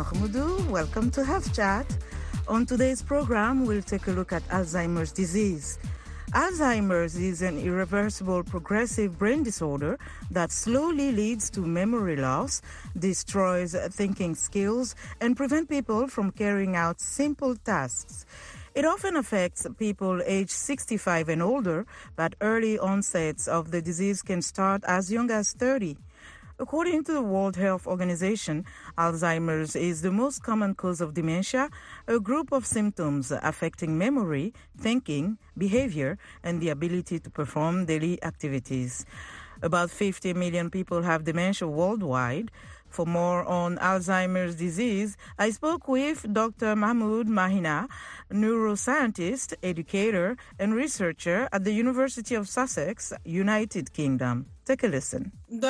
Mahmoudou. Welcome to Health Chat. On today's program, we'll take a look at Alzheimer's disease. Alzheimer's is an irreversible progressive brain disorder that slowly leads to memory loss, destroys thinking skills, and prevents people from carrying out simple tasks. It often affects people aged 65 and older, but early onsets of the disease can start as young as 30. According to the World Health Organization, Alzheimer's is the most common cause of dementia, a group of symptoms affecting memory, thinking, behavior, and the ability to perform daily activities. About 50 million people have dementia worldwide. For more on Alzheimer's disease, I spoke with Dr. Mahmoud Mahina, neuroscientist, educator, and researcher at the University of Sussex, United Kingdom. Take a listen.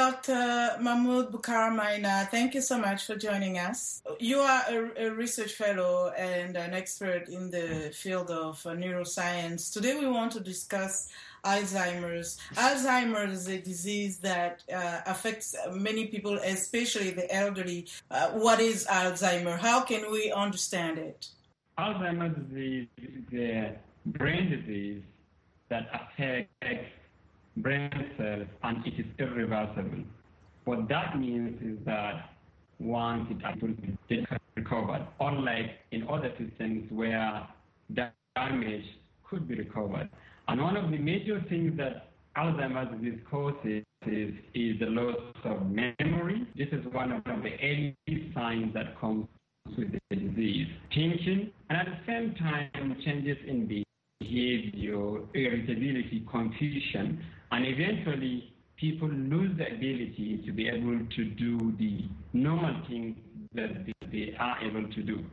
Dr. Mahmoud Bukhara Mahina, thank you so much for joining us. You are a research fellow and an expert in the field of neuroscience. Today we want to discuss Alzheimer's. Alzheimer's is a disease that affects many people, especially the elderly. What is Alzheimer's? How can we understand it? Alzheimer's disease is a brain disease that affects brain cells and it is irreversible. What that means is that once it is recovered, unlike in other systems where damage could be recovered. And one of the major things that Alzheimer's disease causes is the loss of memory. This is one of the early signs that comes with the disease. Tension, and at the same time, changes in behavior, irritability, confusion, and eventually people lose the ability to be able to do the normal things that they are able to do.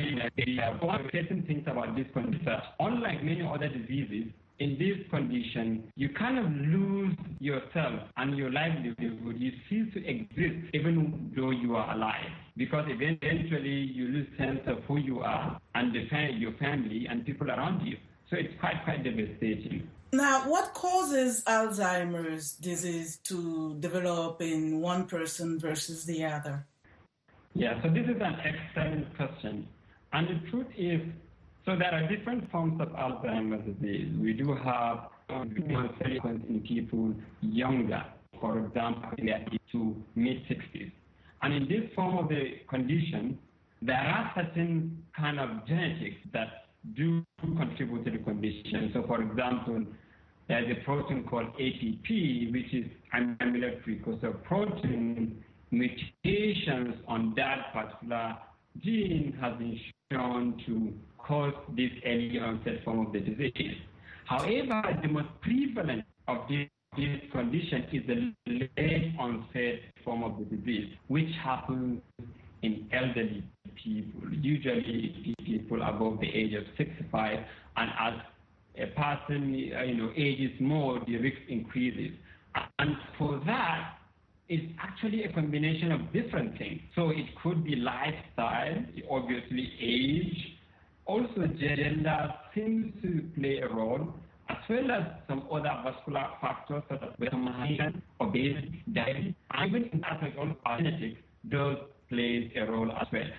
One of the certain things about this condition, unlike many other diseases, in this condition, you kind of lose yourself and your livelihood. You cease to exist even though you are alive, because eventually you lose sense of who you are and your family and people around you. So it's quite devastating. Now, what causes Alzheimer's disease to develop in one person versus the other? Yeah, so this is an excellent question. And the truth is, so there are different forms of Alzheimer's disease. We do have consequences in people younger, for example, to mid-60s. And in this form of the condition, there are certain kind of genetics that do contribute to the condition. So, for example, there's a protein called APP, which is amyloid precursor protein. Mutations on that particular gene has been shown to cause this early onset form of the disease. However, the most prevalent of this condition is the late onset form of the disease, which happens in elderly people, usually people above the age of 65, and as a person ages more, the risk increases. And for that, it's actually a combination of different things. So it could be lifestyle, obviously age, also gender seems to play a role, as well as some other vascular factors such as hypertension, obesity, diabetes, and even in aspect of genetics does play a role as well.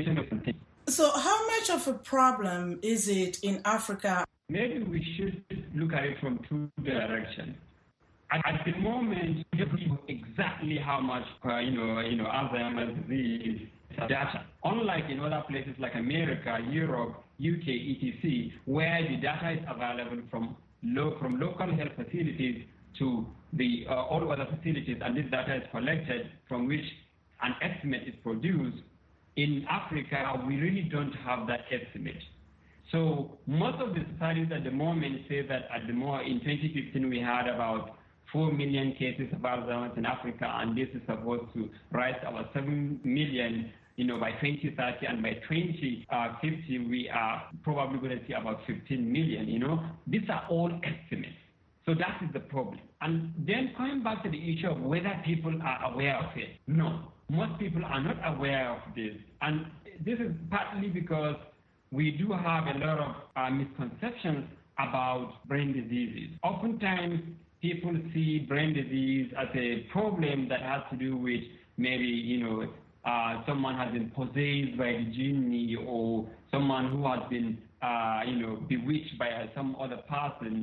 So how much of a problem is it in Africa? Maybe we should look at it from two directions. At the moment, we don't know exactly how much, Alzheimer's disease data. Unlike in other places like America, Europe, UK, etc., where the data is available from local health facilities to the all other facilities, and this data is collected from which an estimate is produced. In Africa, we really don't have that estimate. So most of the studies at the moment say that in 2015 we had about 4 million cases of Alzheimer's in Africa, and this is supposed to rise to about 7 million, by 2030, and by 2050 we are probably going to see about 15 million. These are all estimates. So that is the problem. And then coming back to the issue of whether people are aware of it, no, most people are not aware of this, and this is partly because we do have a lot of misconceptions about brain diseases. Oftentimes, people see brain disease as a problem that has to do with maybe, someone has been possessed by the genie, or someone who has been, bewitched by some other person,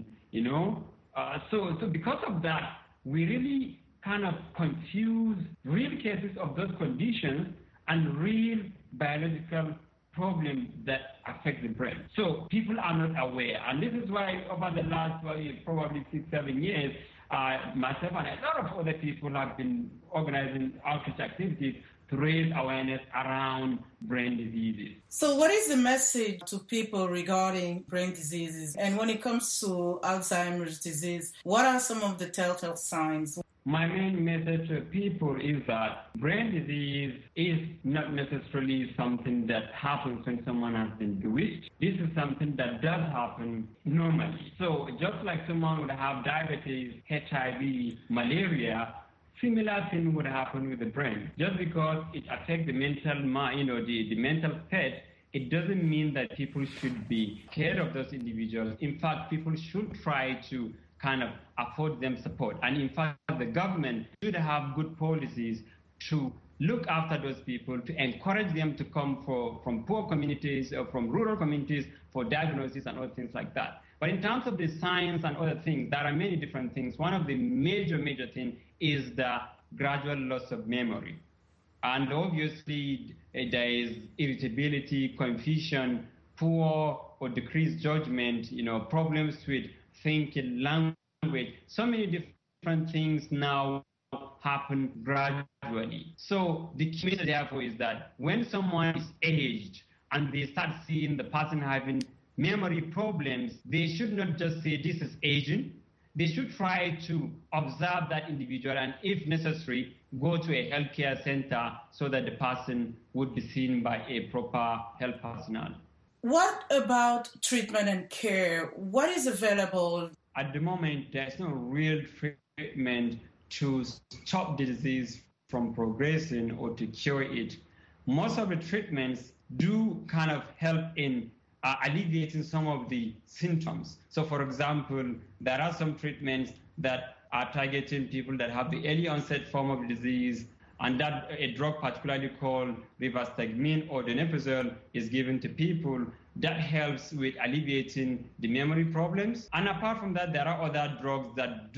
So because of that, we really kind of confuse real cases of those conditions and real biological problems that affect the brain. So people are not aware. And this is why over the last probably 6-7 years, myself and a lot of other people have been organizing outreach activities to raise awareness around brain diseases. So what is the message to people regarding brain diseases? And when it comes to Alzheimer's disease, what are some of the telltale signs? My main message to people is that brain disease is not necessarily something that happens when someone has been bewitched. This is something that does happen normally. So just like someone would have diabetes, HIV, malaria, similar thing would happen with the brain. Just because it affects the mental mind, the mental state, it doesn't mean that people should be scared of those individuals. In fact, people should try to kind of afford them support. And in fact, the government should have good policies to look after those people, to encourage them to come from poor communities or from rural communities for diagnosis and other things like that. But in terms of the science and other things, there are many different things. One of the major things is the gradual loss of memory. And obviously, there is irritability, confusion, poor or decreased judgment, problems with thinking, language. So many different things now happen gradually. So the key message, therefore, is that when someone is aged and they start seeing the person having memory problems, they should not just say this is aging. They should try to observe that individual and, if necessary, go to a healthcare center so that the person would be seen by a proper health personnel. What about treatment and care? What is available? At the moment, there's no real treatment to stop the disease from progressing or to cure it. Most of the treatments do kind of help in alleviating some of the symptoms. So, for example, there are some treatments that are targeting people that have the early onset form of disease, and that a drug particularly called rivastigmine or donepezil is given to people that helps with alleviating the memory problems. And apart from that, there are other drugs that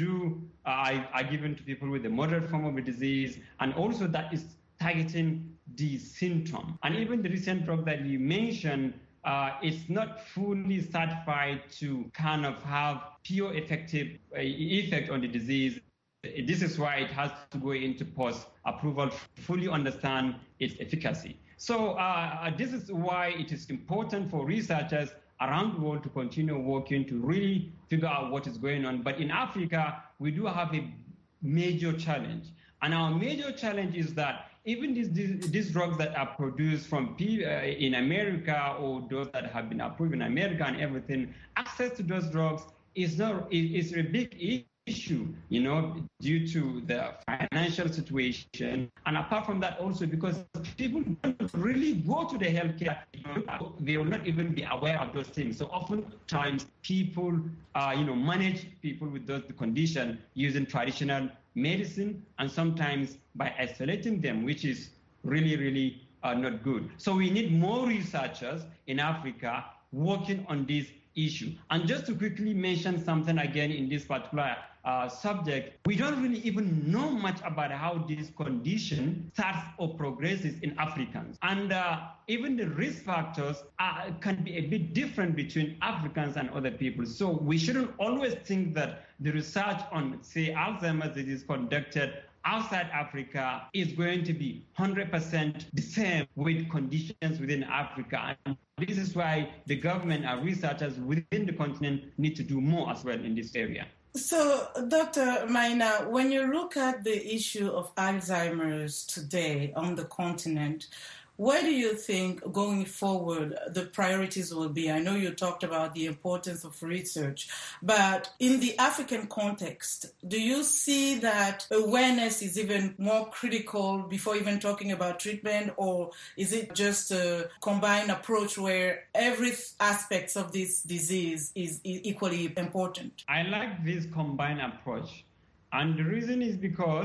are given to people with the moderate form of the disease, and also that is targeting the symptom. And even the recent drug that you mentioned, it's not fully certified to kind of have pure effective effect on the disease. This is why it has to go into post-approval to fully understand its efficacy. So this is why it is important for researchers around the world to continue working to really figure out what is going on. But in Africa, we do have a major challenge. And our major challenge is that even these drugs that are produced from in America, or those that have been approved in America and everything, access to those drugs is a big issue, due to the financial situation. And apart from that, also because people don't really go to the healthcare, they will not even be aware of those things. So oftentimes people, manage people with those conditions using traditional medicine, and sometimes by isolating them, which is really, really not good. So we need more researchers in Africa working on this issue. And just to quickly mention something again in this particular subject, we don't really even know much about how this condition starts or progresses in Africans. And even the risk factors can be a bit different between Africans and other people. So we shouldn't always think that the research on, say, Alzheimer's disease conducted outside Africa is going to be 100% the same with conditions within Africa. And this is why the government and researchers within the continent need to do more as well in this area. So, Dr. Maina, when you look at the issue of Alzheimer's today on the continent, where do you think going forward the priorities will be? I know you talked about the importance of research, but in the African context, do you see that awareness is even more critical before even talking about treatment, or is it just a combined approach where every aspect of this disease is equally important? I like this combined approach. And the reason is because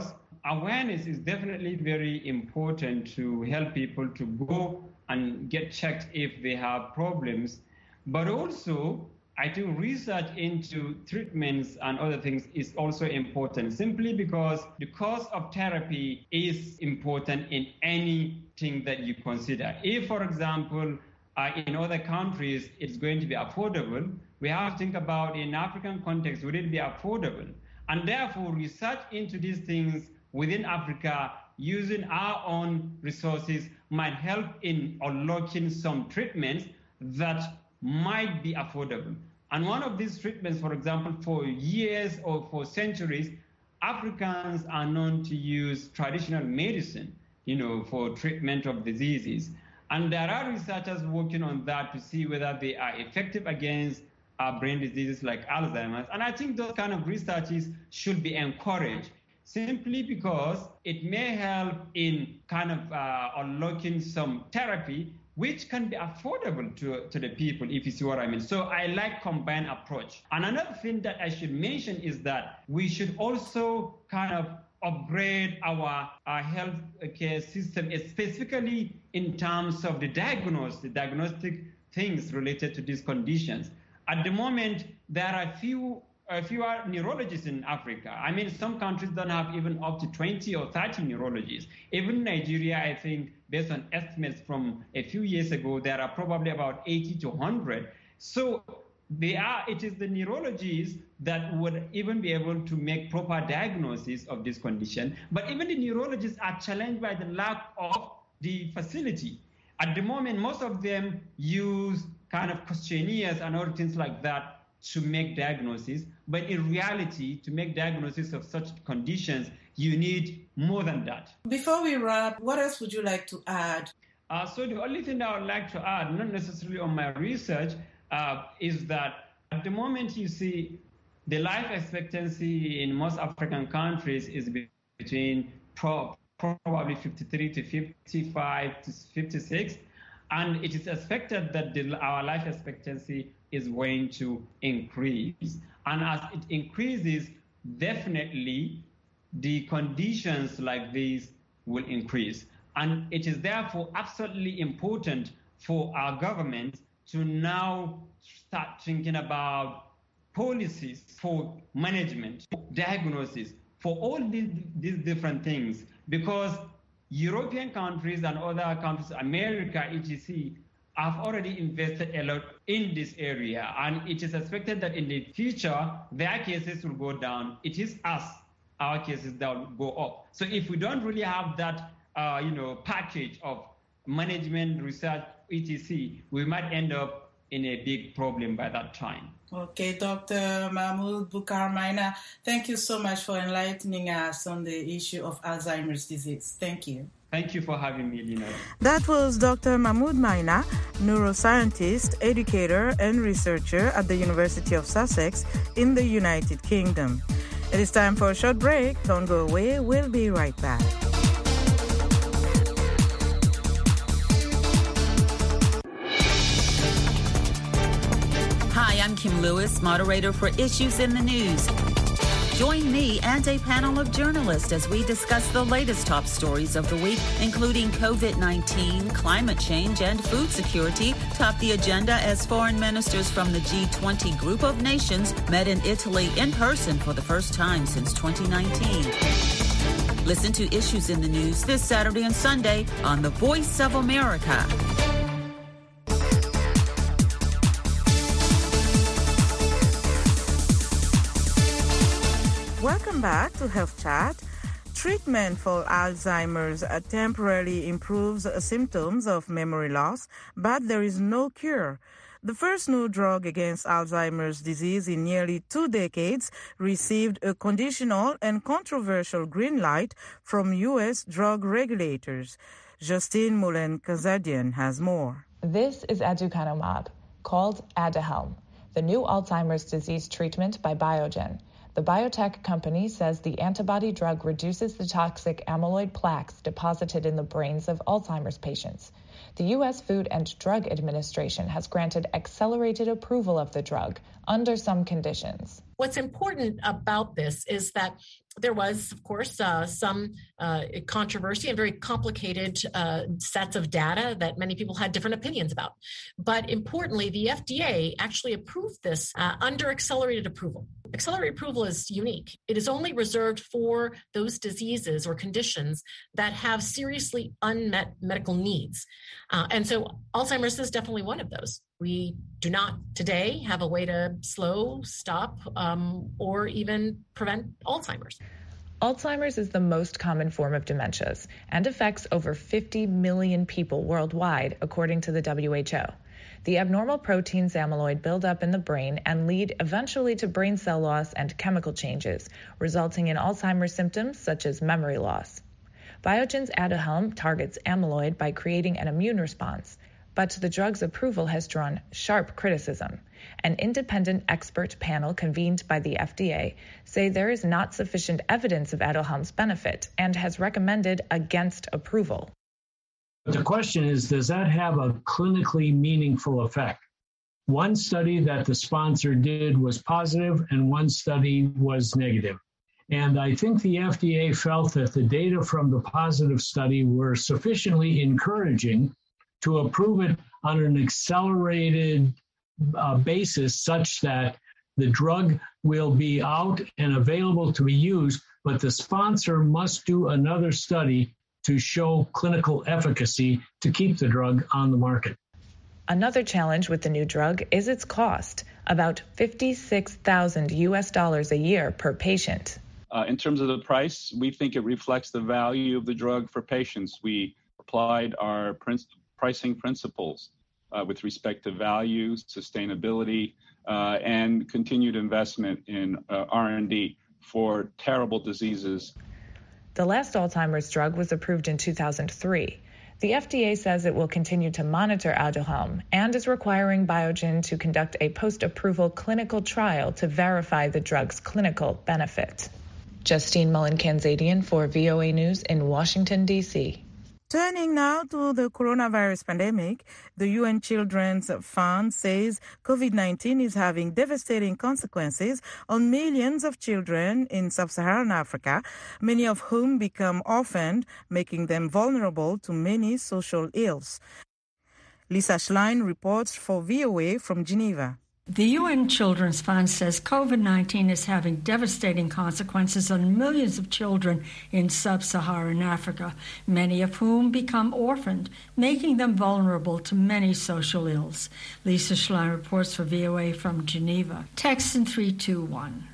awareness is definitely very important to help people to go and get checked if they have problems. But also, I think research into treatments and other things is also important, simply because the cost of therapy is important in anything that you consider. If, for example, in other countries, it's going to be affordable, we have to think about in African context, would it be affordable? And therefore, research into these things within Africa using our own resources might help in unlocking some treatments that might be affordable. And one of these treatments, for example, for years or for centuries, Africans are known to use traditional medicine, for treatment of diseases. And there are researchers working on that to see whether they are effective against brain diseases like Alzheimer's. And I think those kind of researches should be encouraged, simply because it may help in kind of unlocking some therapy which can be affordable to the people, if you see what I mean. So I like combined approach. And another thing that I should mention is that we should also kind of upgrade our health care system, specifically in terms of the diagnostic things related to these conditions. At the moment, there are fewer neurologists in Africa. I mean, some countries don't have even up to 20 or 30 neurologists. Even Nigeria, I think, based on estimates from a few years ago, there are probably about 80 to 100. So it is the neurologists that would even be able to make proper diagnosis of this condition. But even the neurologists are challenged by the lack of the facility. At the moment, most of them use kind of questionnaires and other things like that to make diagnosis. But in reality, to make diagnosis of such conditions, you need more than that. Before we wrap, what else would you like to add? So the only thing that I would like to add, not necessarily on my research, is that at the moment you see the life expectancy in most African countries is between probably 53 to 55 to 56. And it is expected that our life expectancy is going to increase. And as it increases, definitely the conditions like these will increase. And it is therefore absolutely important for our government to now start thinking about policies for management, diagnosis, for all these different things, because European countries and other countries, America, etc., have already invested a lot in this area, and it is expected that in the future, their cases will go down. It is us, our cases that will go up. So if we don't really have that, package of management, research, etc., we might end up in a big problem by that time. Okay, Dr. Mahmoud Bukar Maina, thank you so much for enlightening us on the issue of Alzheimer's disease. Thank you. Thank you for having me, Lina. That was Dr. Mahmoud Maina, neuroscientist, educator, and researcher at the University of Sussex in the United Kingdom. It is time for a short break. Don't go away. We'll be right back. Hi, I'm Kim Lewis, moderator for Issues in the News. Join me and a panel of journalists as we discuss the latest top stories of the week, including COVID-19, climate change, and food security, top the agenda as foreign ministers from the G20 group of nations met in Italy in person for the first time since 2019. Listen to Issues in the News this Saturday and Sunday on The Voice of America. Welcome back to Health Chat. Treatment for Alzheimer's temporarily improves symptoms of memory loss, but there is no cure. The first new drug against Alzheimer's disease in nearly 2 decades received a conditional and controversial green light from U.S. drug regulators. Justine Moulin-Kazadian has more. This is aducanumab, called Aduhelm, the new Alzheimer's disease treatment by Biogen. The biotech company says the antibody drug reduces the toxic amyloid plaques deposited in the brains of Alzheimer's patients. The U.S. Food and Drug Administration has granted accelerated approval of the drug under some conditions. What's important about this is that there was, of course, some controversy and very complicated sets of data that many people had different opinions about. But importantly, the FDA actually approved this under accelerated approval. Accelerated approval is unique. It is only reserved for those diseases or conditions that have seriously unmet medical needs. And so Alzheimer's is definitely one of those. We do not today have a way to slow, stop, or even prevent Alzheimer's. Alzheimer's is the most common form of dementias and affects over 50 million people worldwide, according to the WHO. The abnormal proteins amyloid build up in the brain and lead eventually to brain cell loss and chemical changes, resulting in Alzheimer's symptoms such as memory loss. Biogen's Aduhelm targets amyloid by creating an immune response, but the drug's approval has drawn sharp criticism. An independent expert panel convened by the FDA say there is not sufficient evidence of Aduhelm's benefit and has recommended against approval. The question is, does that have a clinically meaningful effect? One study that the sponsor did was positive and one study was negative. And I think the FDA felt that the data from the positive study were sufficiently encouraging to approve it on an accelerated basis such that the drug will be out and available to be used, but the sponsor must do another study to show clinical efficacy to keep the drug on the market. Another challenge with the new drug is its cost, about $56,000 a year per patient. In terms of the price, we think it reflects the value of the drug for patients. We applied our pricing principles with respect to value, sustainability, and continued investment in R&D for terrible diseases. The last Alzheimer's drug was approved in 2003. The FDA says it will continue to monitor Aduhelm and is requiring Biogen to conduct a post-approval clinical trial to verify the drug's clinical benefit. Justine Mullen-Kanzadian for VOA News in Washington, D.C. Turning now to the coronavirus pandemic, the UN Children's Fund says COVID-19 is having devastating consequences on millions of children in sub-Saharan Africa, many of whom become orphaned, making them vulnerable to many social ills. Lisa Schlein reports for VOA from Geneva. The UN Children's Fund says COVID-19 is having devastating consequences on millions of children in sub-Saharan Africa, many of whom become orphaned, making them vulnerable to many social ills. Lisa Schlein reports for VOA from Geneva. Text in 321.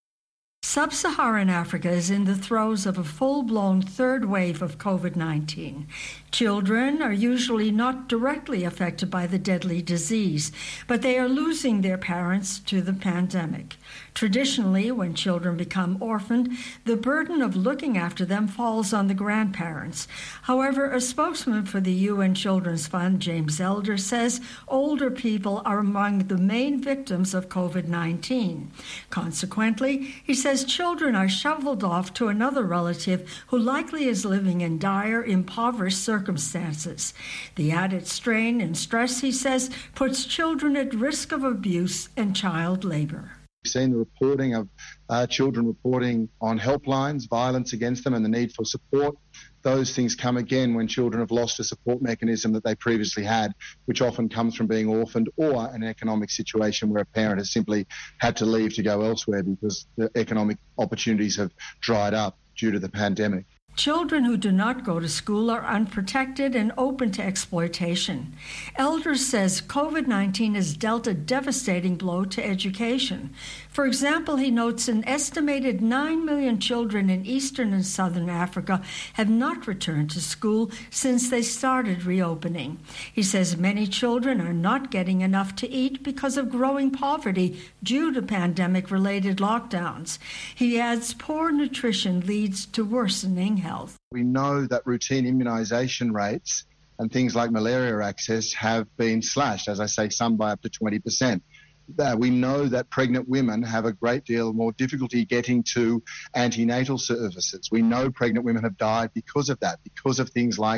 Sub-Saharan Africa is in the throes of a full-blown third wave of COVID-19. Children are usually not directly affected by the deadly disease, but they are losing their parents to the pandemic. Traditionally, when children become orphaned, the burden of looking after them falls on the grandparents. However, a spokesman for the UN Children's Fund, James Elder, says older people are among the main victims of COVID-19. Consequently, he says children are shoveled off to another relative who likely is living in dire, impoverished circumstances. The added strain and stress, he says, puts children at risk of abuse and child labor. We've seen the reporting of children reporting on helplines, violence against them and the need for support. Those things come again when children have lost a support mechanism that they previously had, which often comes from being orphaned or an economic situation where a parent has simply had to leave to go elsewhere because the economic opportunities have dried up due to the pandemic. Children who do not go to school are unprotected and open to exploitation. Elder says COVID-19 has dealt a devastating blow to education. For example, he notes an estimated 9 million children in Eastern and Southern Africa have not returned to school since they started reopening. He says many children are not getting enough to eat because of growing poverty due to pandemic-related lockdowns. He adds poor nutrition leads to worsening health. We know that routine immunization rates and things like malaria access have been slashed, as I say, some by up to 20%. We know that pregnant women have a great deal more difficulty getting to antenatal services. We know pregnant women have died because of that, because of things like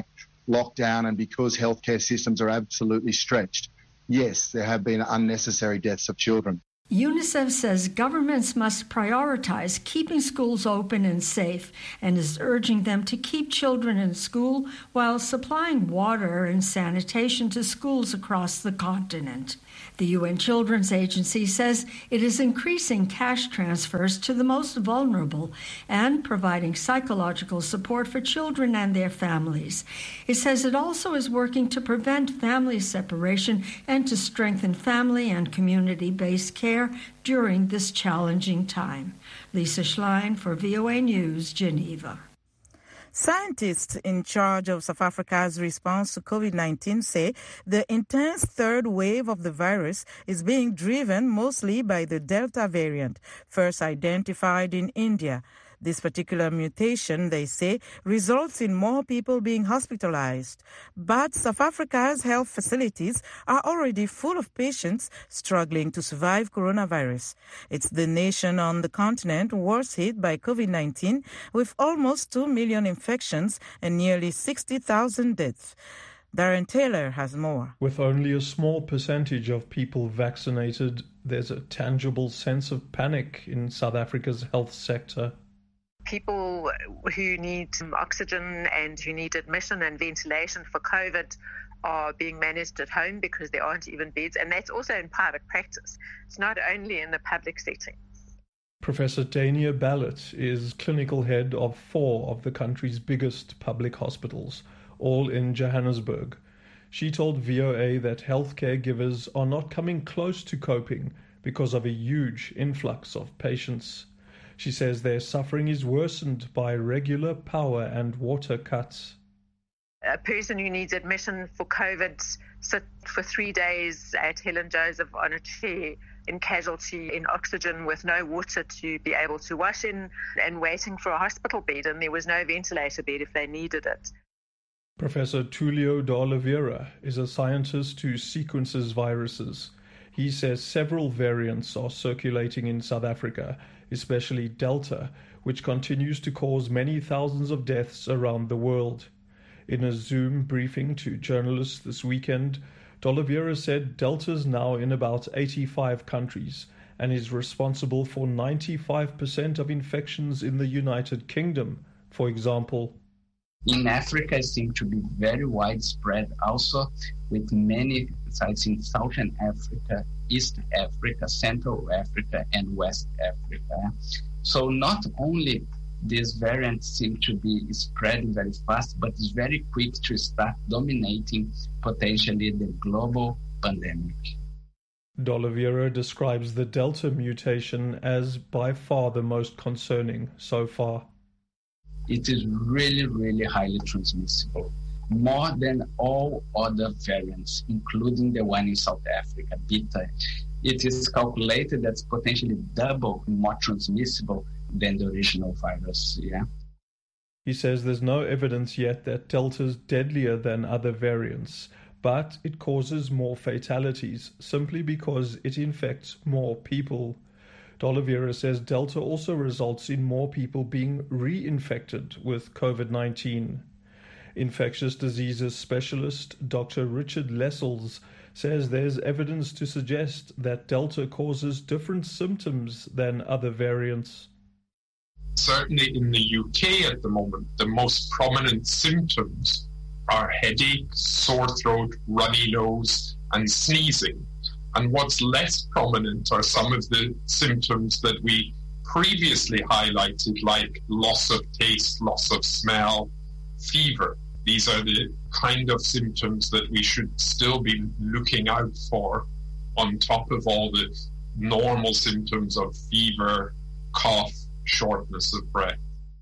lockdown and because healthcare systems are absolutely stretched, yes, there have been unnecessary deaths of children. UNICEF says governments must prioritize keeping schools open and safe and is urging them to keep children in school while supplying water and sanitation to schools across the continent. The UN Children's Agency says it is increasing cash transfers to the most vulnerable and providing psychological support for children and their families. It says it also is working to prevent family separation and to strengthen family and community-based care during this challenging time. Lisa Schlein for VOA News, Geneva. Scientists in charge of South Africa's response to COVID-19 say the intense third wave of the virus is being driven mostly by the Delta variant, first identified in India. This particular mutation, they say, results in more people being hospitalized. But South Africa's health facilities are already full of patients struggling to survive coronavirus. It's the nation on the continent worst hit by COVID-19, with almost 2 million infections and nearly 60,000 deaths. Darren Taylor has more. With only a small percentage of people vaccinated, there's a tangible sense of panic in South Africa's health sector. People who need oxygen and who need admission and ventilation for COVID are being managed at home because there aren't even beds, and that's also in private practice. It's not only in the public setting. Professor Dania Ballett is clinical head of 4 of the country's biggest public hospitals, all in Johannesburg. She told VOA that healthcare givers are not coming close to coping because of a huge influx of patients. She says their suffering is worsened by regular power and water cuts. A person who needs admission for COVID sits for 3 days at Helen Joseph on a chair in casualty in oxygen with no water to be able to wash in and waiting for a hospital bed, and there was no ventilator bed if they needed it. Professor Tulio de Oliveira is a scientist who sequences viruses. He says several variants are circulating in South Africa, especially Delta, which continues to cause many thousands of deaths around the world. In a Zoom briefing to journalists this weekend, de Oliveira said Delta's now in about 85 countries and is responsible for 95% of infections in the United Kingdom, for example. In Africa, it seems to be very widespread also, with many sites in Southern Africa, East Africa, Central Africa, and West Africa. So not only this variant seems to be spreading very fast, but it's very quick to start dominating potentially the global pandemic. De Oliveira describes the Delta mutation as by far the most concerning so far. It is really, really highly transmissible, more than all other variants, including the one in South Africa, Beta. It is calculated that's potentially double more transmissible than the original virus. Yeah. He says there's no evidence yet that Delta's deadlier than other variants, but it causes more fatalities simply because it infects more people. De Oliveira says Delta also results in more people being reinfected with COVID-19. Infectious diseases specialist Dr. Richard Lessels says there's evidence to suggest that Delta causes different symptoms than other variants. Certainly in the UK at the moment, the most prominent symptoms are headache, sore throat, runny nose, and sneezing. And what's less prominent are some of the symptoms that we previously highlighted, like loss of taste, loss of smell, fever. These are the kind of symptoms that we should still be looking out for on top of all the normal symptoms of fever, cough, shortness of breath.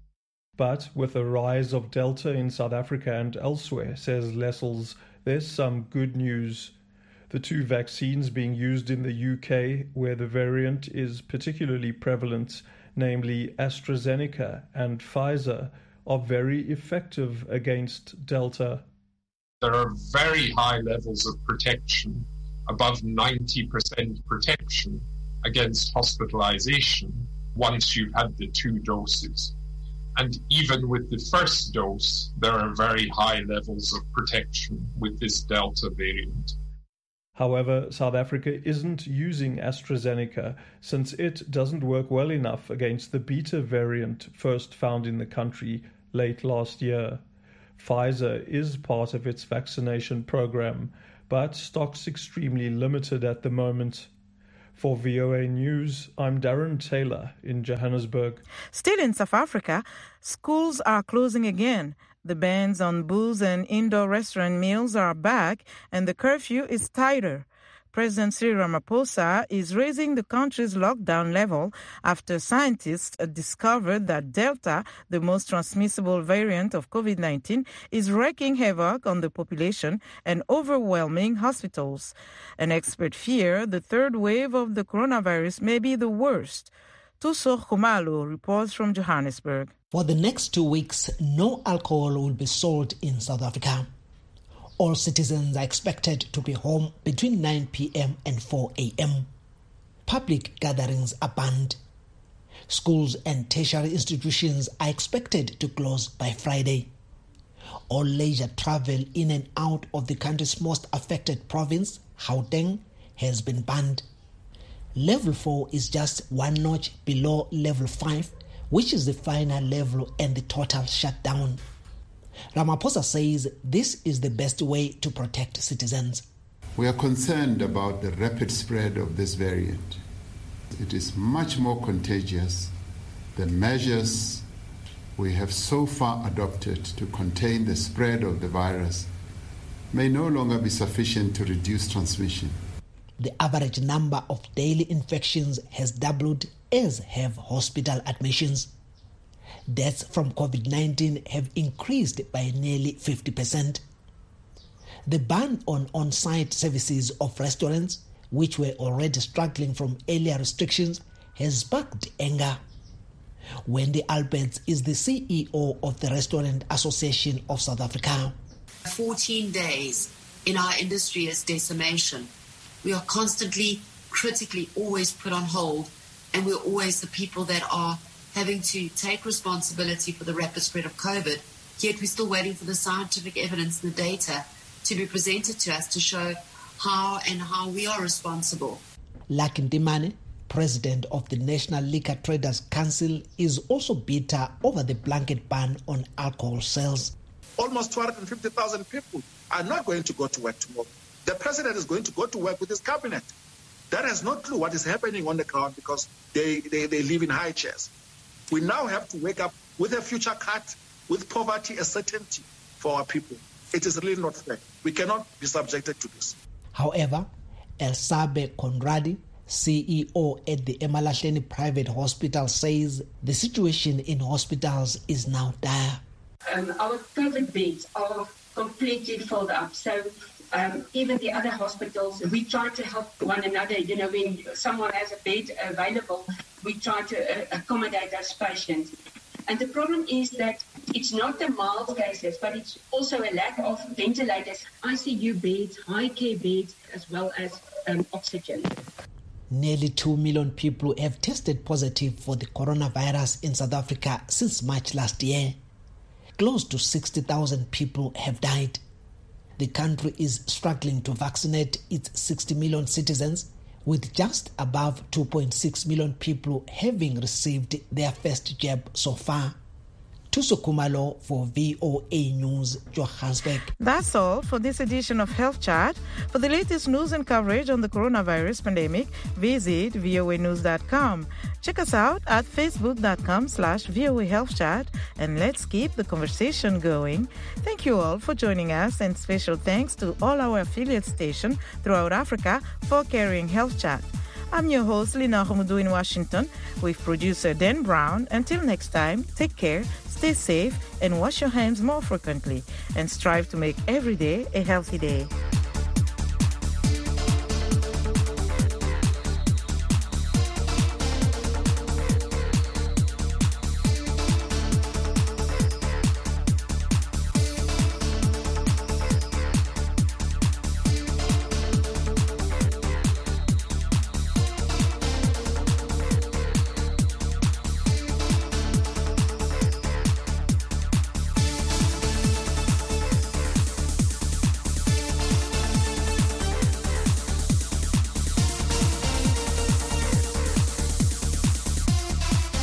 But with the rise of Delta in South Africa and elsewhere, says Lessels, there's some good news. The 2 vaccines being used in the UK, where the variant is particularly prevalent, namely AstraZeneca and Pfizer, are very effective against Delta. There are very high levels of protection, above 90% protection against hospitalization once you've had the 2 doses. And even with the first dose, there are very high levels of protection with this Delta variant. However, South Africa isn't using AstraZeneca since it doesn't work well enough against the Beta variant first found in the country late last year. Pfizer is part of its vaccination program, but stock's extremely limited at the moment. For VOA News, I'm Darren Taylor in Johannesburg. Still in South Africa, schools are closing again. The bans on booze and indoor restaurant meals are back, and the curfew is tighter. President Cyril Ramaphosa is raising the country's lockdown level after scientists discovered that Delta, the most transmissible variant of COVID-19, is wreaking havoc on the population and overwhelming hospitals. An expert fear the third wave of the coronavirus may be the worst. Tuso Khumalo reports from Johannesburg. For the next 2 weeks, no alcohol will be sold in South Africa. All citizens are expected to be home between 9 p.m. and 4 a.m. Public gatherings are banned. Schools and tertiary institutions are expected to close by Friday. All leisure travel in and out of the country's most affected province, Gauteng, has been banned. Level 4 is just one notch below Level 5, which is the final level and the total shutdown. Ramaphosa says this is the best way to protect citizens. We are concerned about the rapid spread of this variant. It is much more contagious. The measures we have so far adopted to contain the spread of the virus may no longer be sufficient to reduce transmission. The average number of daily infections has doubled, as have hospital admissions. Deaths from COVID-19 have increased by nearly 50%. The ban on on-site services of restaurants, which were already struggling from earlier restrictions, has sparked anger. Wendy Alberts is the CEO of the Restaurant Association of South Africa. 14 days in our industry is decimation. We are constantly, critically, always put on hold, and we're always the people that are having to take responsibility for the rapid spread of COVID, yet we're still waiting for the scientific evidence and the data to be presented to us to show how we are responsible. Lucky Ndimane, president of the National Liquor Traders Council, is also bitter over the blanket ban on alcohol sales. Almost 250,000 people are not going to go to work tomorrow. The president is going to go to work with his cabinet. That has no clue what is happening on the ground because they live in high chairs. We now have to wake up with a future cut, with poverty a certainty for our people. It is really not fair. We cannot be subjected to this. However, Elsabe Conradi, CEO at the Emalahleni Private Hospital, says the situation in hospitals is now dire. Our COVID beds are completely filled up. So even the other hospitals, we try to help one another. You know, when someone has a bed available, we try to accommodate those patients. And the problem is that it's not the mild cases, but it's also a lack of ventilators, ICU beds, high care beds, as well as oxygen. Nearly 2 million people have tested positive for the coronavirus in South Africa since March last year. Close to 60,000 people have died. The country is struggling to vaccinate its 60 million citizens, with just above 2.6 million people having received their first jab so far. Tuso Khumalo for VOA News, Johannesburg. That's all for this edition of Health Chat. For the latest news and coverage on the coronavirus pandemic, visit voanews.com. Check us out at facebook.com/VOA Health Chat, and let's keep the conversation going. Thank you all for joining us, and special thanks to all our affiliate stations throughout Africa for carrying Health Chat. I'm your host, Lina Homudu in Washington, with producer Dan Brown. Until next time, take care, stay safe, and wash your hands more frequently, and strive to make every day a healthy day.